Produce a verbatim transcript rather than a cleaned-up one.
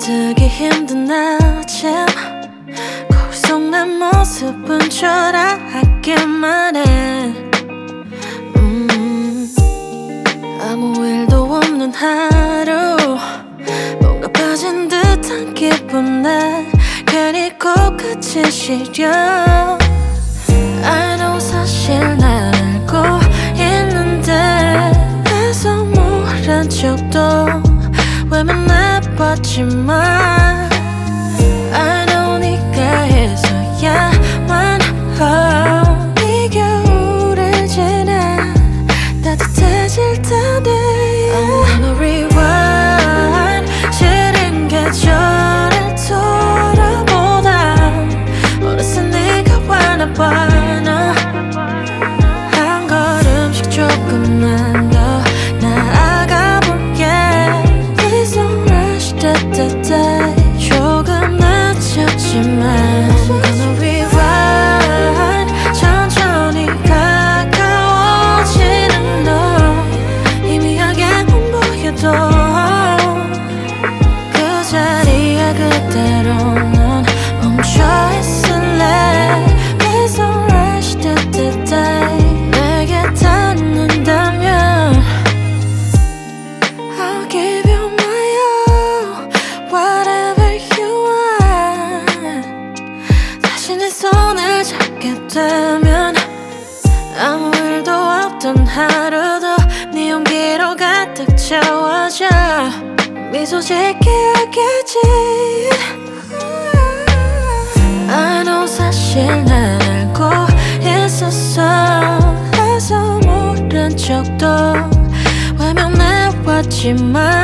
잠들기 힘든 아침 거울 속 내 모습은 초라하기만 해. 음, 아무 일도 없는 하루 뭔가 빠진 듯한 기분에 괜히 코끝이 시려. I know 사실 난 알고 있는데 해서 모른 척도 외면해봤지만 I know 네가 해서야만 어, 이 겨울을 지나 따뜻해질 텐데 I'm gonna rewind 시린 계절을 돌아보다 어느새 네가 와나봐. 너 한 걸음씩 조금만 더 나아가볼게. Please don't rush that 조금 늦었지만 I'm gonna rewind 천천히 가까워지는 너 희미하게만 보여도 그 자리에 그대로 넌 멈춰있을래. Please don't rush that 내게 닿는다면 I'll give you my all whatever you want. 다시 내 손을 잡게 되면 아무 일도 없던 하루도 네 용기로 가득 채워져. 미소 짓게 하겠지. I know 사실 난 알고 있었어. 해서 모른 척도 외면해왔지만